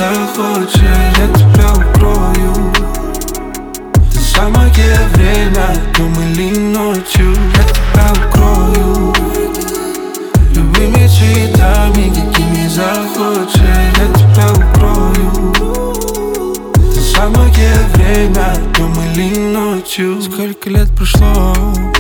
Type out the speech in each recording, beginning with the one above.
захочешь, я тебя укрою. Ты самое время, днем или ночью, я тебя укрою. Любыми цветами, какими захочешь, я тебя укрою. Ты самое время, днем или ночью. Сколько лет прошло,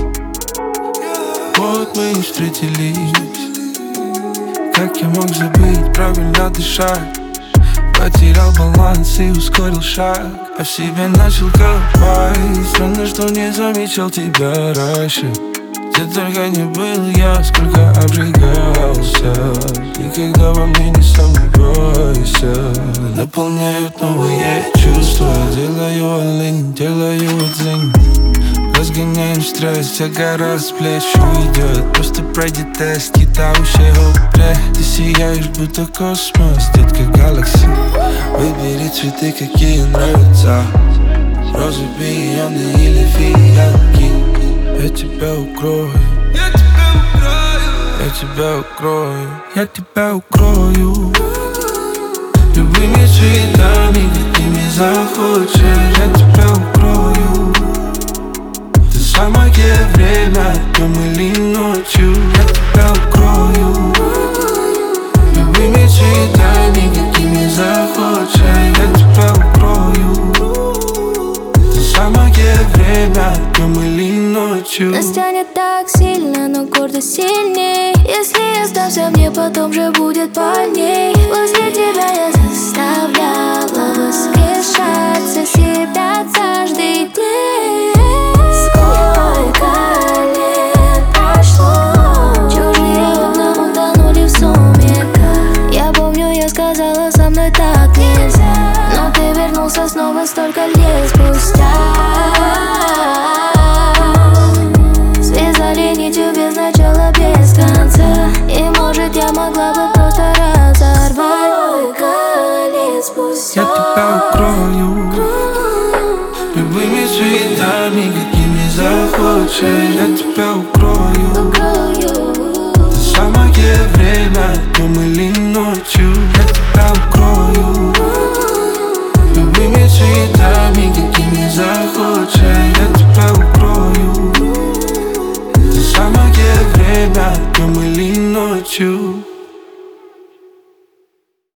вот мы и встретились. Как я мог забыть правильно дышать? Потерял баланс и ускорил шаг, а в себе начал копать. Странно, что не замечал тебя раньше. Где только не был я, сколько обжигался. Никогда во мне не сомневайся. Наполняют новые чувства. Делаю олень, делаю дзынь. Разгоняем стресс, вся гора с плеч уйдет. Просто пройди тест, китающий опре. Ты сияешь, будто космос, детка галакси. Выбери цветы, какие нравятся. Розы, пионы или фиалки. Я тебя укрою, я тебя укрою, я тебя укрою, я тебя укрою. Любыми цветами, какими захочешь, я тебя укрою. Ты самое время, днем или ночью, я тебя укрою. Любыми цветами, какими захочешь, я тебя укрою. Ты самое время, днем или ночью. Нас тянет так сильно, но гордость сильней. Если я сдамся, мне потом же будет больней. Возле тебя я заставляла воскрешать за себя каждый день. Сколько лет прошло, чужие окна утонули в сумерках. Я помню, я сказала, со мной так нельзя, но ты вернулся снова столько лет спустя. Связали нитью без начала, без конца. И может я могла бы просто разорвать. Сколько лет спустя Я тебя укрою. Любыми цветами, какими захочешь, я тебя укрою. Ты самое время, днем или ночью, я тебя укрою. Любыми цветами, какими захочешь, я тебя укрою. Ты самое время, днем или ночью.